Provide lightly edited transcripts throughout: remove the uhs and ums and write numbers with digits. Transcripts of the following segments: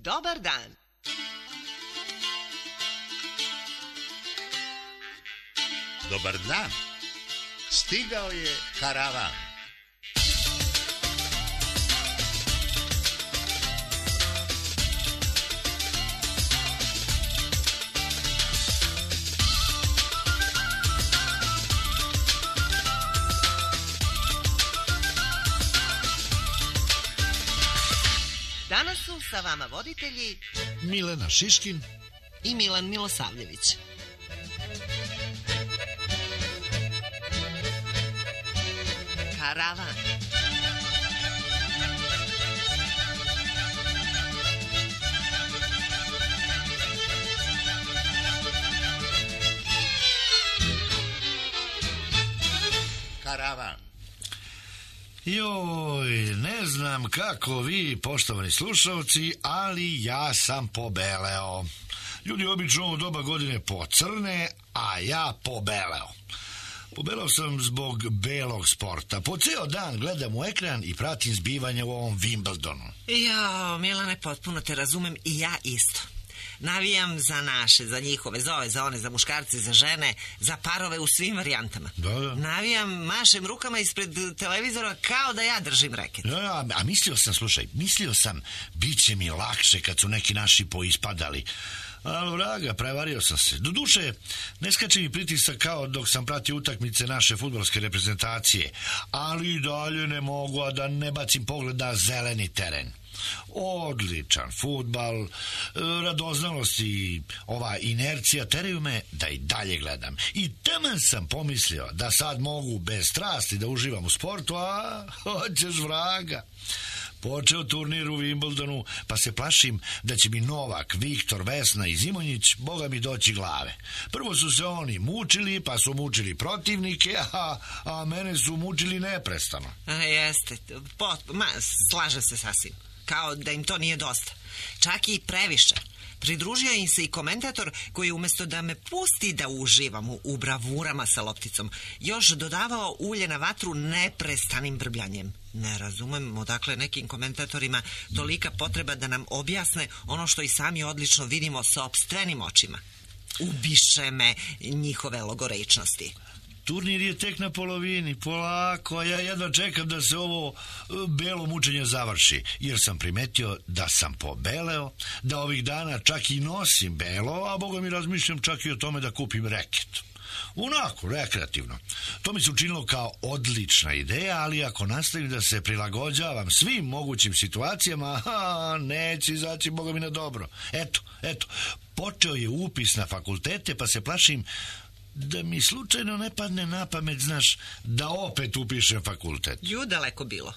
Dobar dan. Dobar dan. Stigao je karavan. Danas su sa vama voditelji Milena Šiškin i Milan Milosavljević. Karavan. Karavan. Joj, ne znam kako vi, poštovani slušalci, ali ja sam pobeleo. Ljudi obično u doba godine pocrne, a ja pobeleo. Pobeleo sam zbog belog sporta. Po ceo dan gledam u ekran i pratim zbivanje u ovom Wimbledonu. Jao, Milane, potpuno te razumem i ja isto. Navijam za naše, za njihove, za ove, za one, za muškarce, za žene, za parove u svim varijantama. Da. Navijam, mašem rukama ispred televizora kao da ja držim reket. Ja, a mislio sam, bit će mi lakše kad su neki naši poispadali. Ali vraga, prevario sam se. Doduše, ne skače mi pritisak kao dok sam pratio utakmice naše fudbalske reprezentacije, ali i dalje ne mogu a da ne bacim pogled na zeleni teren. Odličan fudbal, radoznalost i ova inercija teraju me da i dalje gledam. I taman sam pomislio da sad mogu bez strasti da uživam u sportu, a hoćeš vraga. Počeo turnir u Wimbledonu, pa se plašim da će mi Novak, Viktor, Vesna i Zimonjić, boga mi doći glave. Prvo su se oni mučili, pa su mučili protivnike, a mene su mučili neprestano. Jeste, slažem se sasvim. Kao da im to nije dosta. Čak i previše. Pridružio im se i komentator koji umjesto da me pusti da uživam u bravurama sa lopticom, još dodavao ulje na vatru neprestanim brbljanjem. Ne razumem odakle nekim komentatorima tolika potreba da nam objasne ono što i sami odlično vidimo sopstvenim očima. Ubiše me njihove logorečnosti. Turnir je tek na polovini, polako, ja jedva čekam da se ovo belo mučenje završi, jer sam primetio da sam pobeleo, da ovih dana čak i nosim belo, a boga mi razmišljam čak i o tome da kupim reket. Onako, rekreativno. To mi se učinilo kao odlična ideja, ali ako nastavim da se prilagođavam svim mogućim situacijama, neće izaći boga mi na dobro. Eto, počeo je upis na fakultete, pa se plašim da mi slučajno ne padne na pamet, znaš, da opet upišem fakultet. Ju, daleko bilo.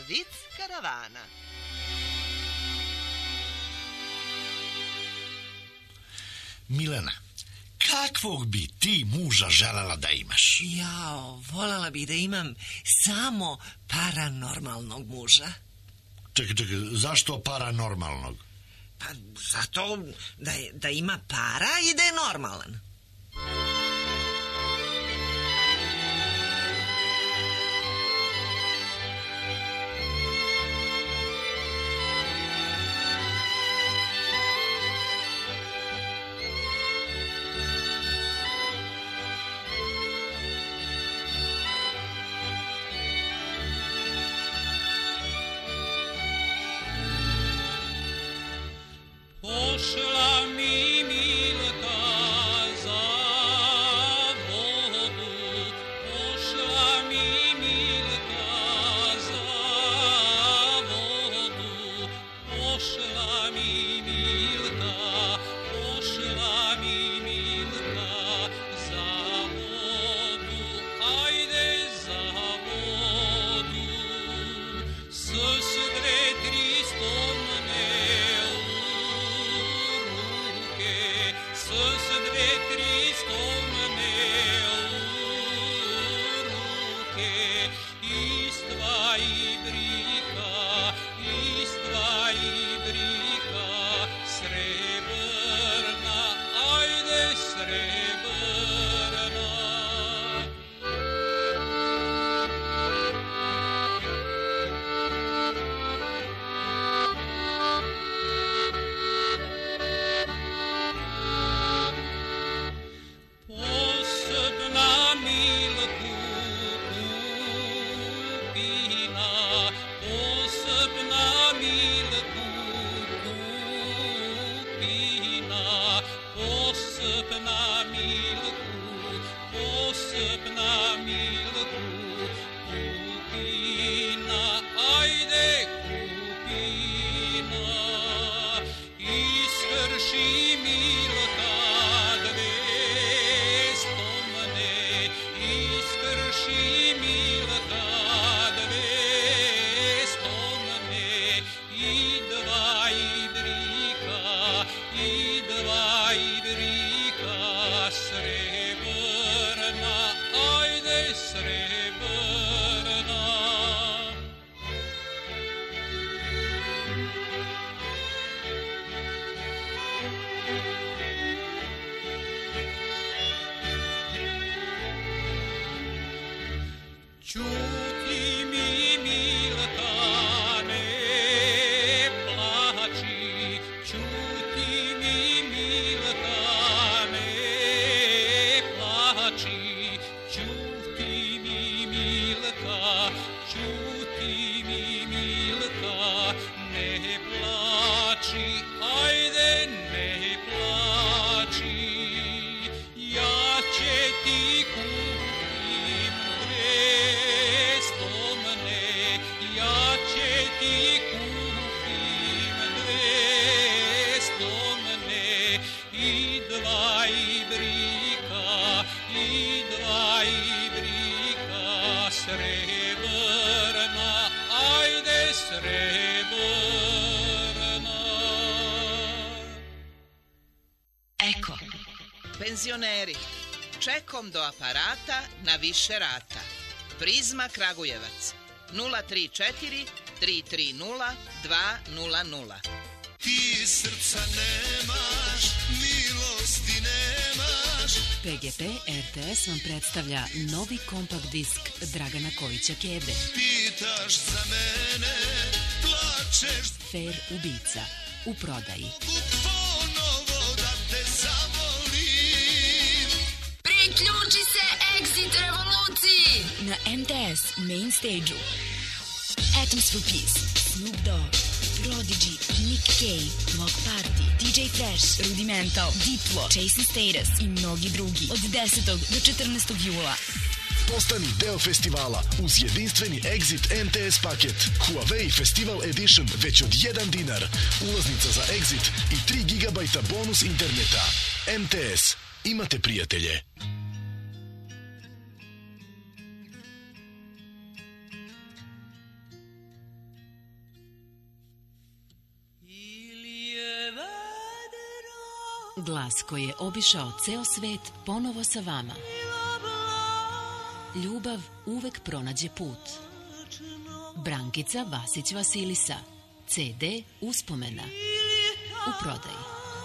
Vic karavana. Milena, kakvog bi ti muža želela da imaš? Jao, voljela bih da imam samo paranormalnog muža. Čekaj, zašto paranormalnog? Pa zato da ima para i da je normalan. Pošla mi Milka za vodu, pošla mi Milka za vodu, pošla mi Milka, pošla mi Milka za vodu, ajde za vodu, susre Kristovne dve Kristovne ruke, istva i brika, srebrna, ajde srebrna. Posebna Milku, kupina, ajde kupina, iskrši Milka dve stomne, iskrši Milka dve stomne, i dva ibrika, srebrna, ajde srebrna. Čuti mi Milka, ne plači, čuti mi Milka, ne plači, čuti mi Milka, čuti mi Milka, ne plači, ajde ne plači, ja će ti kupim dve stomne, ja će ti kupim dve stomne, i dva ibrika, srebrna, ajde srebrna. Eko. Penzioneri, čekom do aparata na više rata. Prizma Kragujevac, 034 330 200. Ti srca nemaš, milosti nemaš. PGP RTS vam predstavlja novi kompakt disk Dragana Kojića Kebe. Pitaš za mene, plačeš. Fair ubica, u prodaji. Ponovo da te zavolim. Priključi se Exit revoluciji na MTS Main Stage-u. Atoms for Peace, Snoop Dogg, Prodigy, Nick Cave, Block Party, DJ Fresh, Rudimental, Diplo, Jason Status i mnogi drugi od 10. do 14. jula. Postani deo festivala uz jedinstveni Exit MTS paket. Huawei Festival Edition već od $1. Ulaznica za Exit i 3 GB bonus interneta. MTS. Imate prijatelje. Glas koji je obišao ceo svet ponovo sa vama. Ljubav uvek pronađe put. Brankica Vasić Vasilisa. CD Uspomena. U prodaji.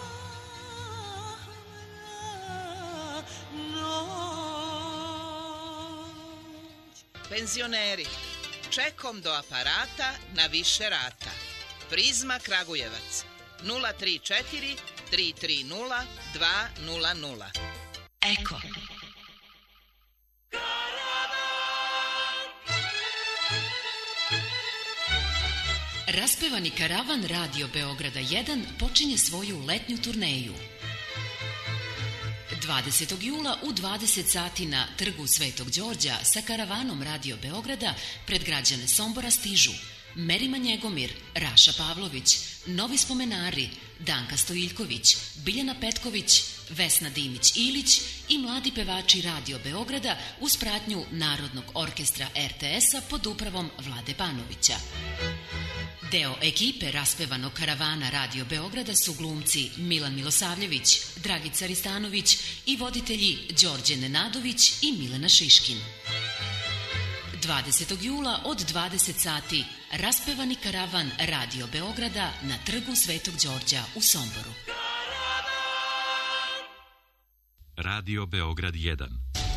Penzioneri, čekom do aparata na više rata. Prizma Kragujevac. 034 330 200. Eko. Raspevani karavan Radio Beograda 1 počinje svoju letnju turneju. 20. jula u 20 sati na Trgu Svetog Đorđa sa karavanom Radio Beograda pred građane Sombora stižu Merima Njegomir, Raša Pavlović, Novi spomenari, Danka Stojiljković, Biljana Petković, Vesna Dimić-Ilić i mladi pevači Radio Beograda uz pratnju Narodnog orkestra RTS-a pod upravom Vlade Banovića. Deo ekipe raspevanog karavana Radio Beograda su glumci Milan Milosavljević, Dragica Ristanović i voditelji Đorđe Nenadović i Milena Šiškin. 20. jula od 20 sati raspevani karavan Radio Beograda na Trgu Svetog Đorđa u Somboru. Radio Beograd 1.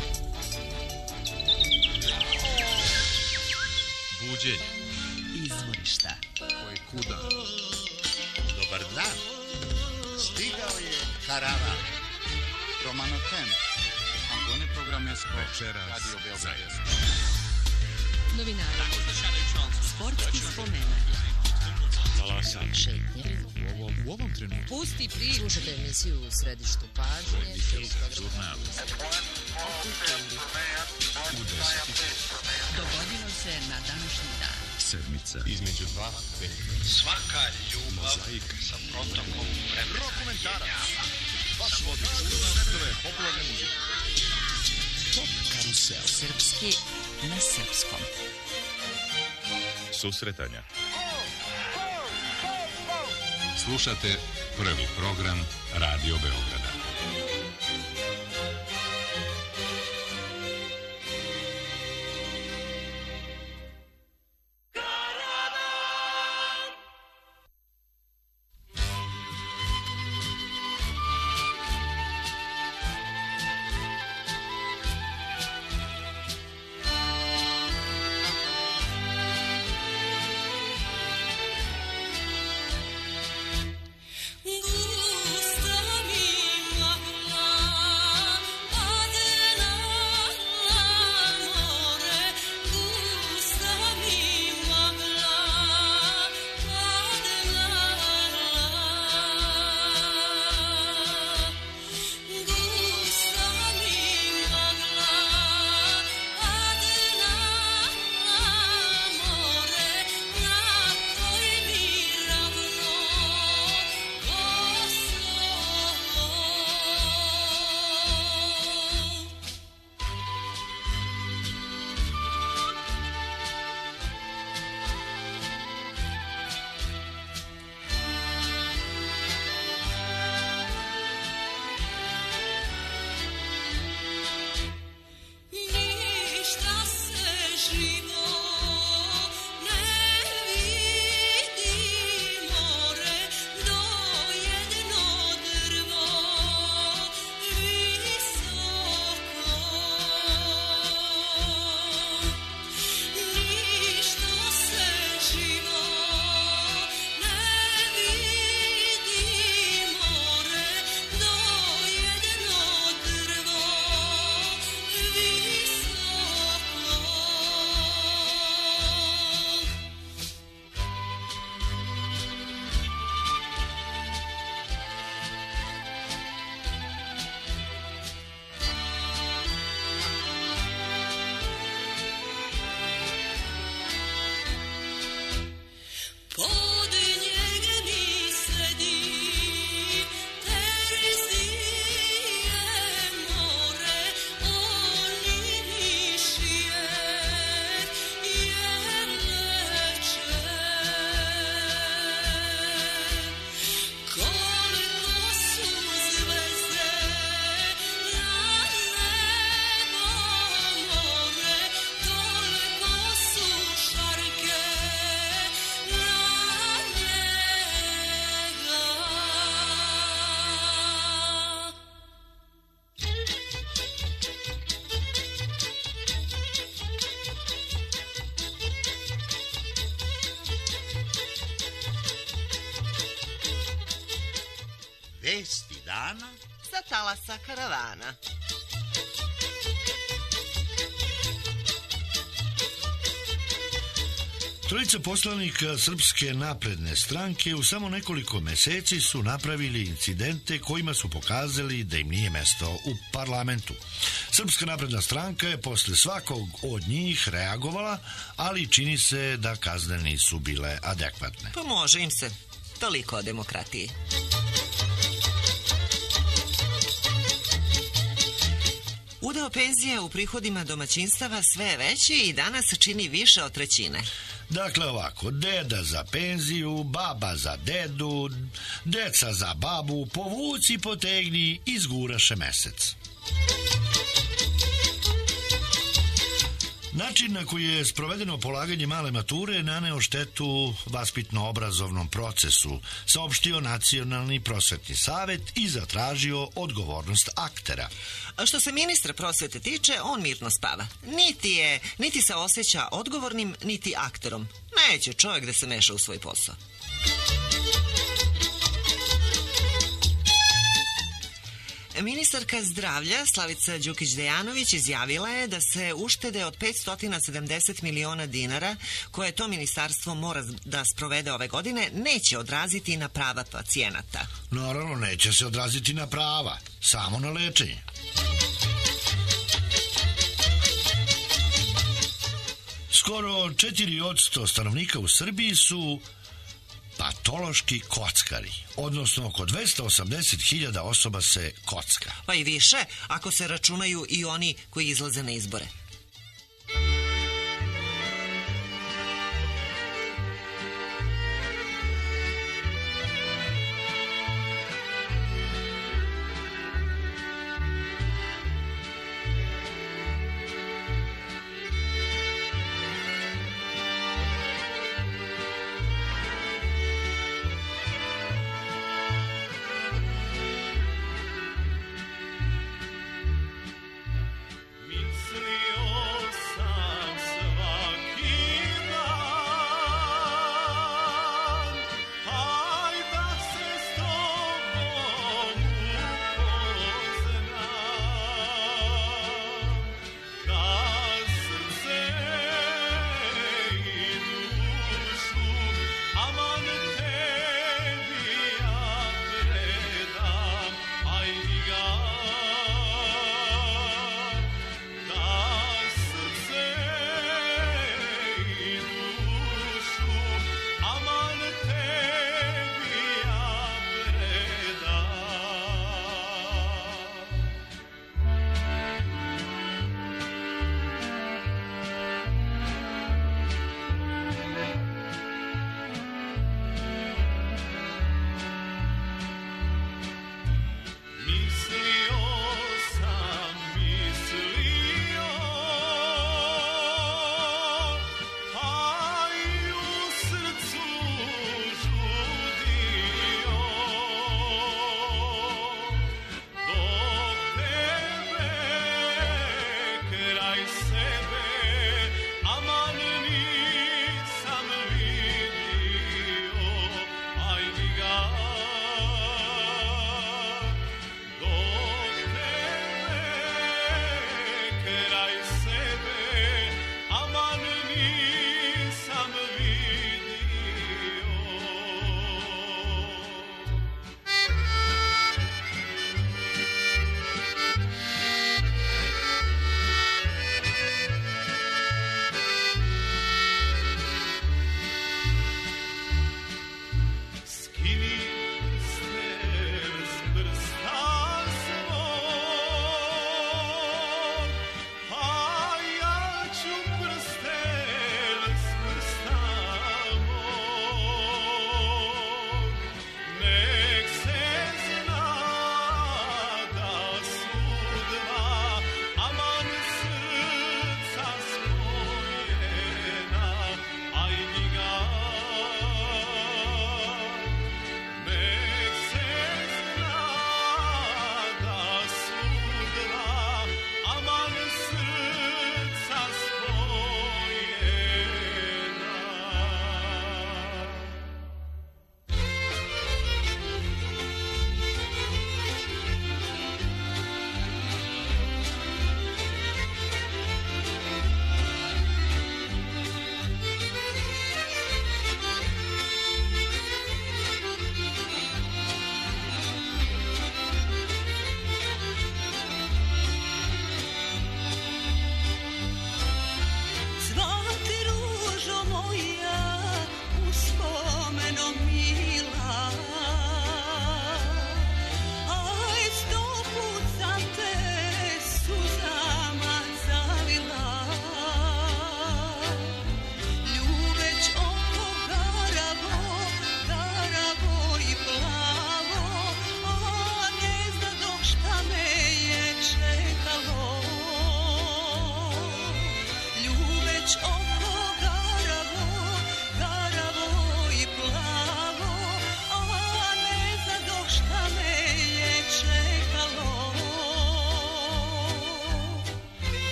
Buđenje. Izvorišta. Koji kuda? Dobar dan. Stigao je karavan. Romano Ten. Antone Programesko. Večeras Radio Beograd. Novinari. Sportski spomenak. Šetnje. U ovom trenutku. Pusti prič. Slušajte emisiju u središtu pažnje. Žurnal. U 10. Dogodilo se na današnji dan. Sedmica. Između 2 i 5. Svaka ljubav sa protokom vremena. Rok komentara. Vaš vodič. Svetove popularne muzike. Top karusel. Srpski na srpskom. Susretanja. Slušate prvi program Radio Beograda. Gustami Vesti dana sa talasa karavana. Trojica poslanika Srpske napredne stranke u samo nekoliko meseci su napravili incidente kojima su pokazali da im nije mesto u parlamentu. Srpska napredna stranka je posle svakog od njih reagovala, ali čini se da kazne nisu bile adekvatne. Pa može im se. Toliko o demokratiji. Udeo penzije u prihodima domaćinstava sve je veći i danas čini više od trećine. Dakle ovako, deda za penziju, baba za dedu, deca za babu, povuci, potegni, izguraše mesec. Način na koji je sprovedeno polaganje male mature naneo štetu vaspitno-obrazovnom procesu, saopštio Nacionalni prosvetni savet i zatražio odgovornost aktera. A što se ministra prosvete tiče, on mirno spava. Niti se osjeća odgovornim, niti akterom. Neće čovjek da se meša u svoj posao. Ministarka zdravlja Slavica Đukić-Dejanović izjavila je da se uštede od 570 miliona dinara koje to ministarstvo mora da sprovede ove godine neće odraziti na prava pacijenata. Naravno, neće se odraziti na prava, samo na lečenje. Skoro 4% stanovnika u Srbiji su patološki kockari, odnosno oko 280.000 osoba se kocka. Pa i više, ako se računaju i oni koji izlaze na izbore. Mislio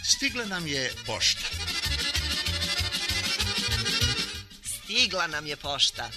Stigla nam je pošta. Stigla nam je pošta.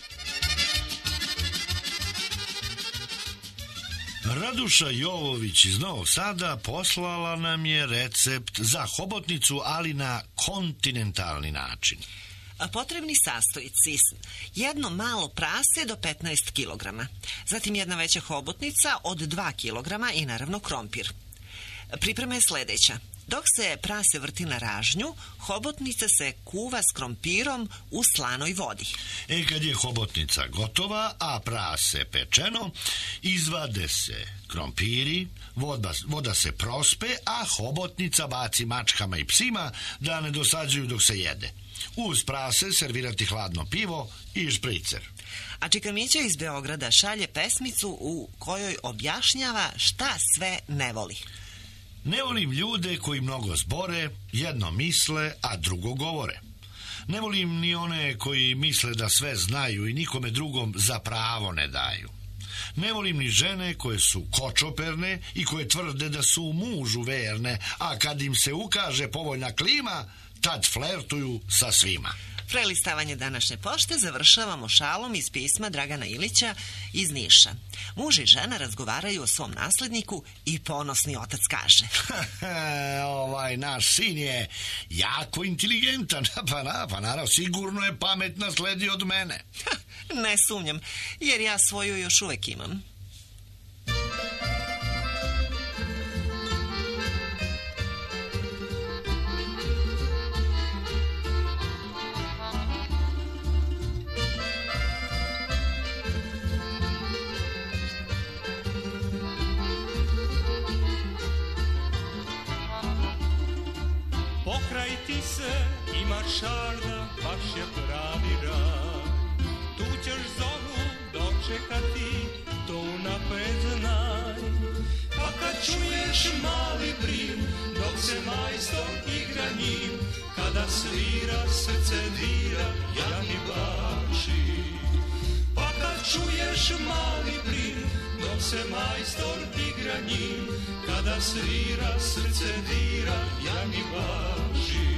Raduša Jovović iz Novog Sada poslala nam je recept za hobotnicu, ali na kontinentalni način. Potrebni sastojci: jedno malo prase do 15 kg, zatim jedna veća hobotnica od 2 kg i naravno krompir. Priprema je sledeća. Dok se prase vrti na ražnju, hobotnica se kuva s krompirom u slanoj vodi. Kad je hobotnica gotova, a prase pečeno, izvade se krompiri, voda se prospe, a hobotnica baci mačkama i psima da ne dosađuju dok se jede. Uz prase servirati hladno pivo i špricer. A Čika Mića iz Beograda šalje pesmicu u kojoj objašnjava šta sve ne voli. Ne volim ljude koji mnogo zbore, jedno misle, a drugo govore. Ne volim ni one koji misle da sve znaju i nikome drugom za pravo ne daju. Ne volim ni žene koje su kočoperne i koje tvrde da su mužu verne, a kad im se ukaže povoljna klima, tad flertuju sa svima. Prelistavanje današnje pošte završavamo šalom iz pisma Dragana Ilića iz Niša. Muž i žena razgovaraju o svom nasledniku i ponosni otac kaže: Ovaj naš sin je jako inteligentan, pa naravno sigurno je pamet nasledio od mene. Ne sumnjam, jer ja svoju još uvek imam. Pokraj ti se ima šarda, baš je pravi raj. Tu ćeš zoru dočekati, to unapred znaj. Pa kad čuješ mali brim, dok se majstor igra njim, kada svira srce dira, ja mi bači. Pa kad čuješ mali brim, dok se majstor igra njim, kada svira srce dira, ja mi bači.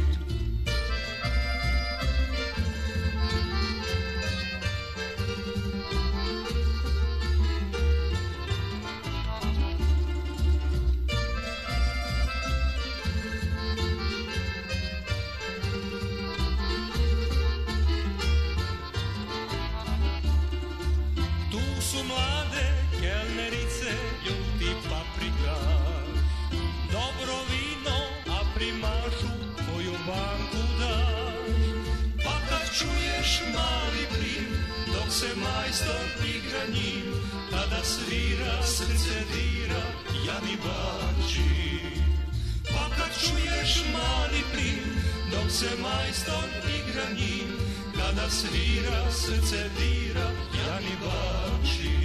Tu su mlade kelnerice, ljuti paprikaš, dobro vino, a primašu koju banku daš. Pa kad čuješ mali brim, dok se majstor igra njim, tada svira srce dira, ja mi bači. Pa kad čuješ mali brim, dok se majstor igra njim, kada svira srce dira, ja mi bači.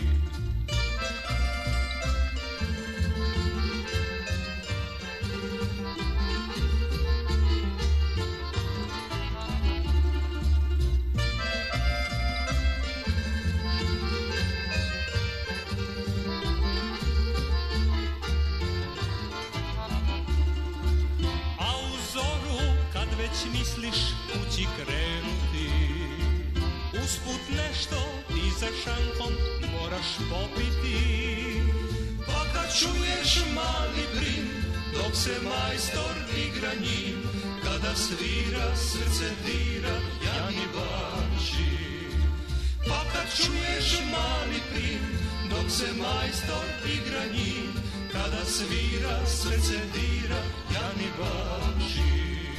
A u zoru, kad već misliš kući krenuti, usput nešto ti za šankom moraš popiti. Pa kad čuješ mali brim, dok se majstor igra njim, kada svira srce dira, ja mi bači. Pa kad čuješ mali brim, dok se majstor igra njim, kada svira srce dira, ja mi bači.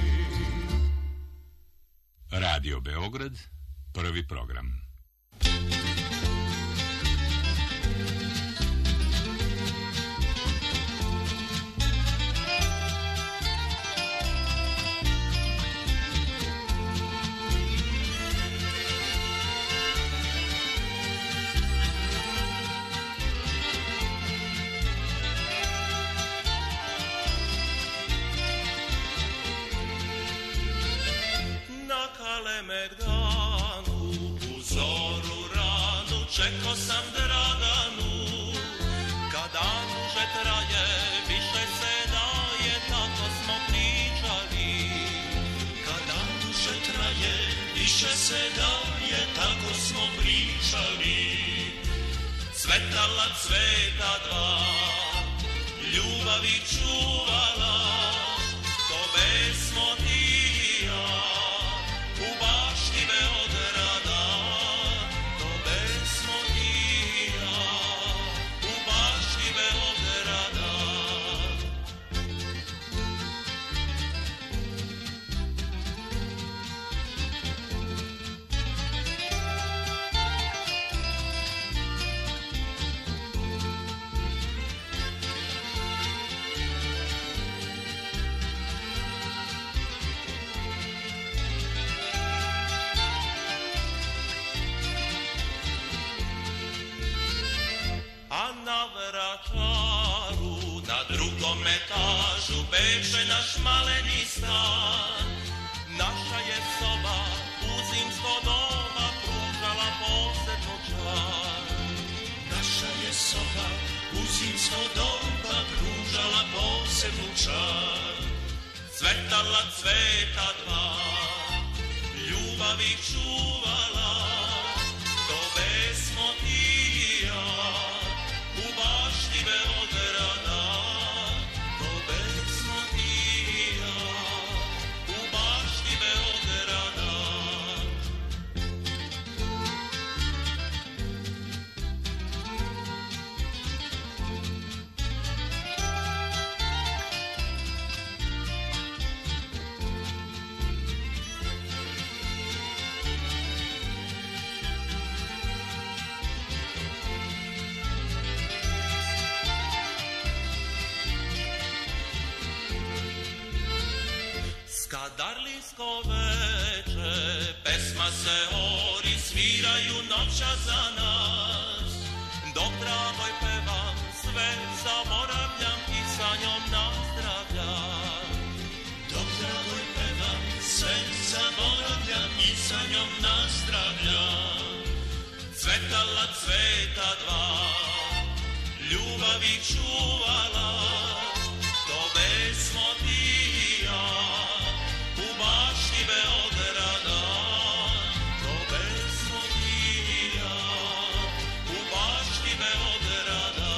Radio Beograd, prvi program. Na Kalemegdanu, u zoru ranu, čekao sam Draganu. Kad dan duže traje, više se daje, tako svetala cveta dva, ljubavi čuvala, to besmo ti i ja, u bašti Beograda, to besmo ti i ja, u bašti Beograda. A na Vračaru, na drugom etažu, beže naš maleni stan. Naša je soba u zimsko doba pružala posebnu čar. Naša je soba u zimsko doba pružala posebnu čar. Cvetala cveta dva, ljubavi čuvala, to besmo ti i ja, u bašti Beograda, to besmo ti i ja, u bašti Beograda. Skadarlijsko veče, pesma se ori, sviraju noća za nas. Dok dragoj pevam, sve zaboravljam i sa njom nazdravljam. Dok dragoj pevam, sve zaboravljam i sa njom nazdravljam. Cvetala cveta dva, ljubavi čuvala, to besmo ti i ja, u bašti Beograda, to besmo ti i ja, u bašti Beograda.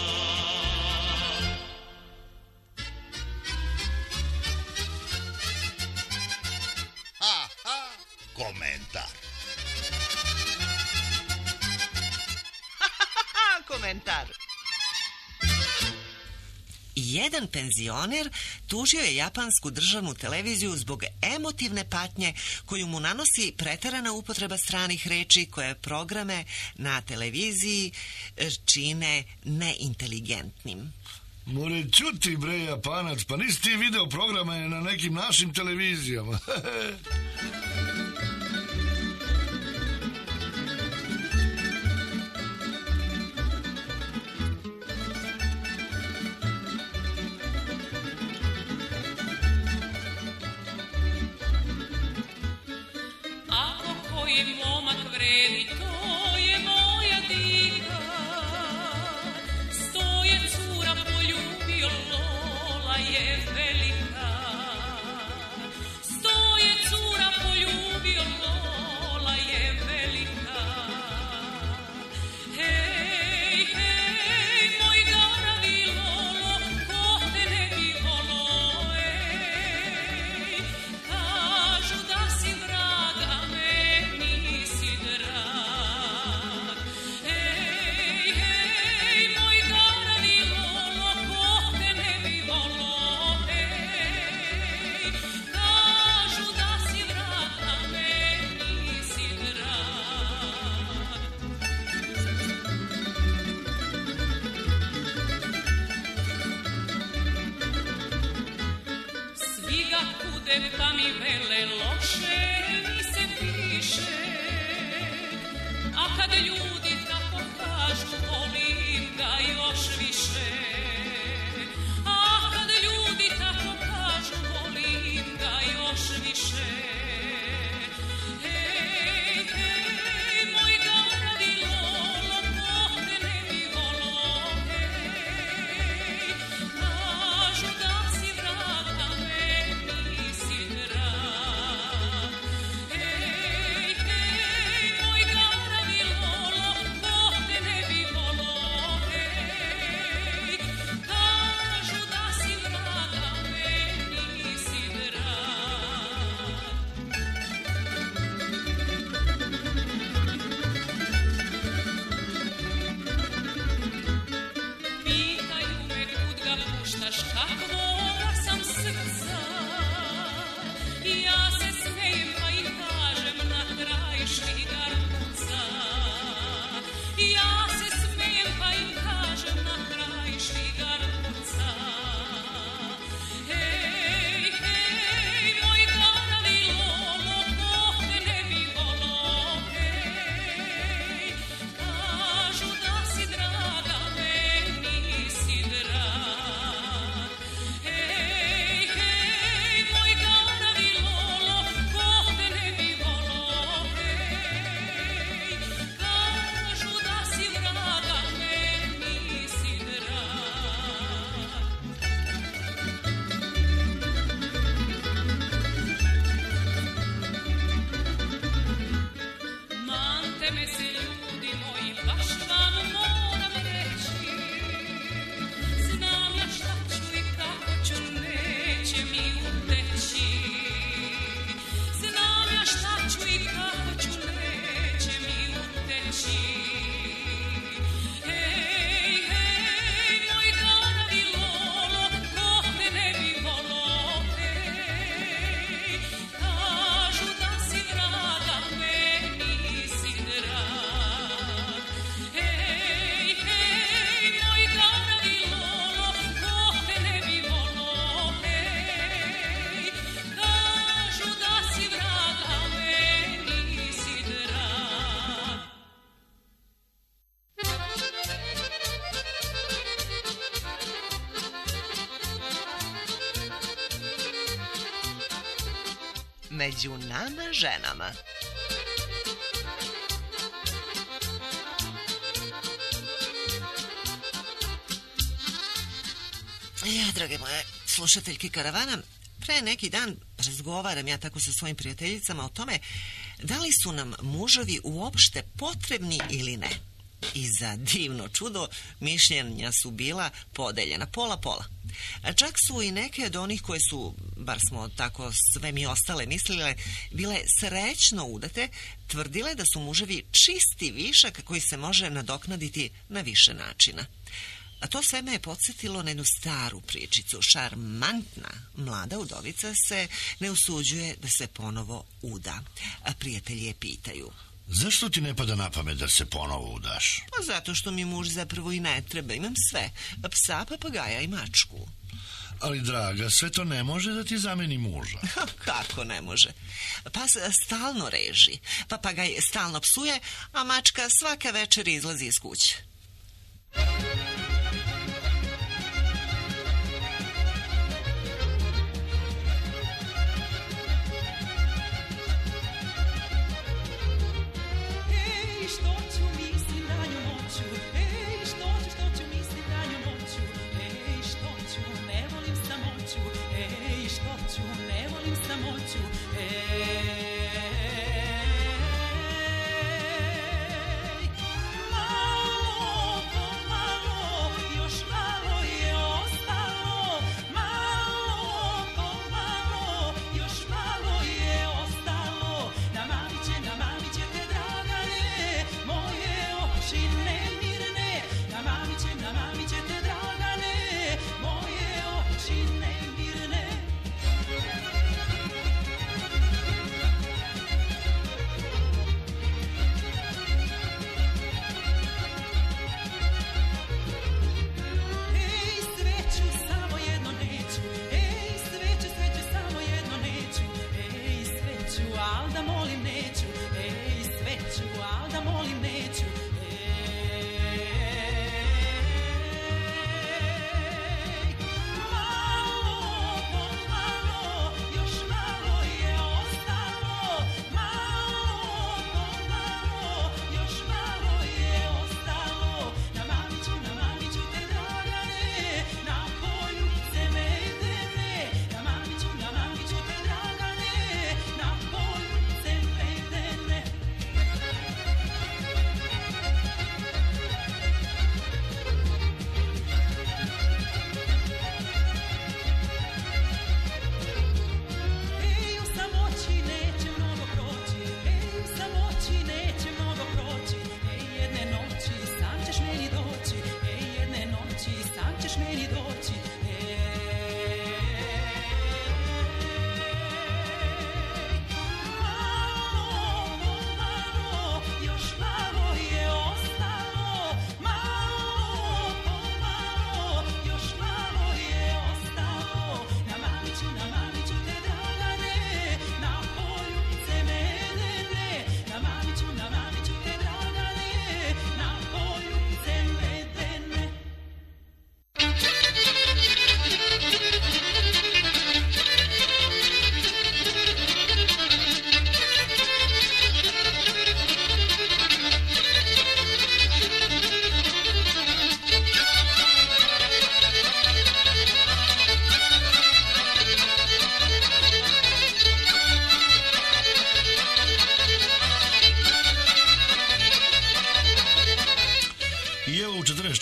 Komentar. Komentar. Jedan penzioner tužio je japansku državnu televiziju zbog emotivne patnje koju mu nanosi preterana upotreba stranih reči koje programe na televiziji čine neinteligentnim. More čuti, bre, Japanac, pa nisi ti video programe na nekim našim televizijama. Ako koji momak vredi, to je moja dika. Sto je cura poljubio, Lola je velika. Sto je cura poljubio, Lola je velika. Hej, hej, moj garavi Lolo, ko te ne bi volo, ej. Kažu da si vrag, a meni si drag. Hej, hej, moj garavi Lolo, ko te ne bi volo, ej. Kažu da si vrag, a meni si drag. Svi ga kude pa mi vele, loše mi se piše. A kad ljudi tako kažu, volim ga još više. A kad ljudi tako kažu, volim ga još više. Hej, hej, moj garavi Lolo, ko te ne bi volo, hej. Kažu da si vrag, a meni si drag. kakvoga sam srca. Ja se smejem pa im kažem na kraj švigar puca. Ja se smejem pa im kažem na kraj švigar puca. Hej, hej, moj garavi lolo, ko te ne bi volao, hej. Kažu da si draga, meni si drag. Hej, hej, moj garavi lolo, ko te ne bi volao, hej. Kažu da si draga, meni si drag. Mante me se ljudi moji, baš vam moram reći. Znam ja šta ću i kako ću, neće mi uteći. Znam ja šta ću i kako ću, neće mi uteći. Hej, hej, moj garavi lolo, ko te ne bi volao, hej. Kažu da si draga, meni si drag. Hej, hej, moj garavi lolo, ko te ne bi volao, hej. Kažu da si draga, meni si drag. Među nama ženama. Ja, drage moje slušateljke Karavana, pre neki dan razgovaram ja tako sa svojim prijateljicama o tome da li su nam muževi uopšte potrebni ili ne. I za divno čudo mišljenja su bila podeljena, pola-pola. A čak su i neke od onih koje su, bar smo tako sve mi ostale mislile, bile srećno udate, tvrdile da su muževi čisti višak koji se može nadoknaditi na više načina. A to sve me je podsjetilo na jednu staru pričicu. Šarmantna mlada udovica se ne usuđuje da se ponovo uda. A prijatelji je pitaju: Zašto ti ne pada na pamet da se ponovo udaš? Pa zato što mi muž zapravo i ne treba. Imam sve. Psa, papagaja i mačku. Ali, draga, sve to ne može da ti zameni muža. Kako ne može? Pas stalno reži, papagaj stalno psuje, a mačka svaka večer izlazi iz kuće.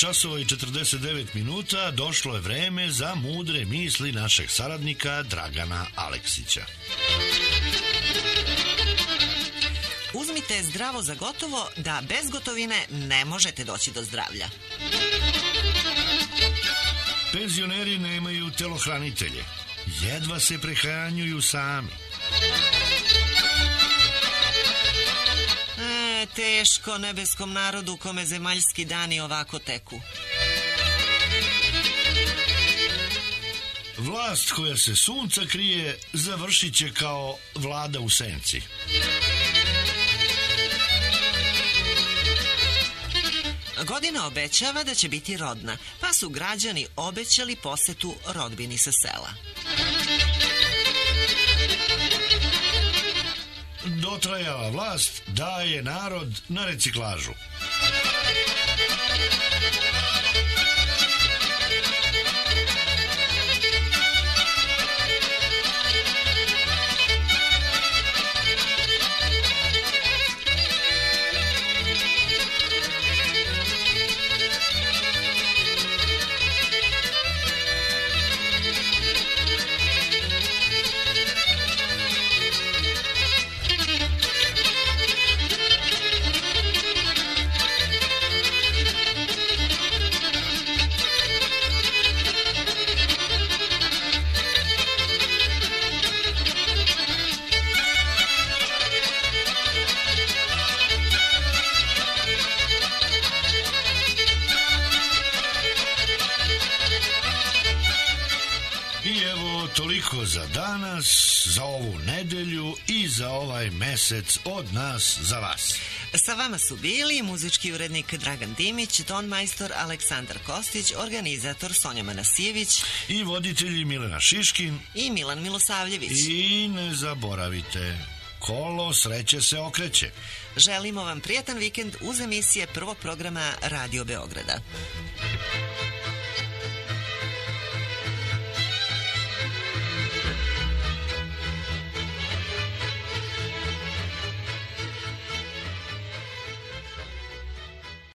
časova i 49 minuta došlo je vreme za mudre misli našeg saradnika Dragana Aleksića. Uzmite zdravo za gotovo da bez gotovine ne možete doći do zdravlja. Penzioneri nemaju telohranitelje. Jedva se prehranjuju sami. Teško nebeskom narodu kome zemaljski dani ovako teku. Vlast koja se sunca krije završit će kao vlada u senci. Godina obećava da će biti rodna, pa su građani obećali posetu rodbini sa sela. Dotrajala vlast daje narod na reciklažu. Toliko za danas, za ovu nedelju i za ovaj mesec od nas za vas. Sa vama su bili muzički urednik Dragan Dimić, ton majstor Aleksandar Kostić, organizator Sonja Manasijević i voditelji Milena Šiškin i Milan Milosavljević. I ne zaboravite, kolo sreće se okreće. Želimo vam prijatan vikend uz emisije prvog programa Radio Beograda.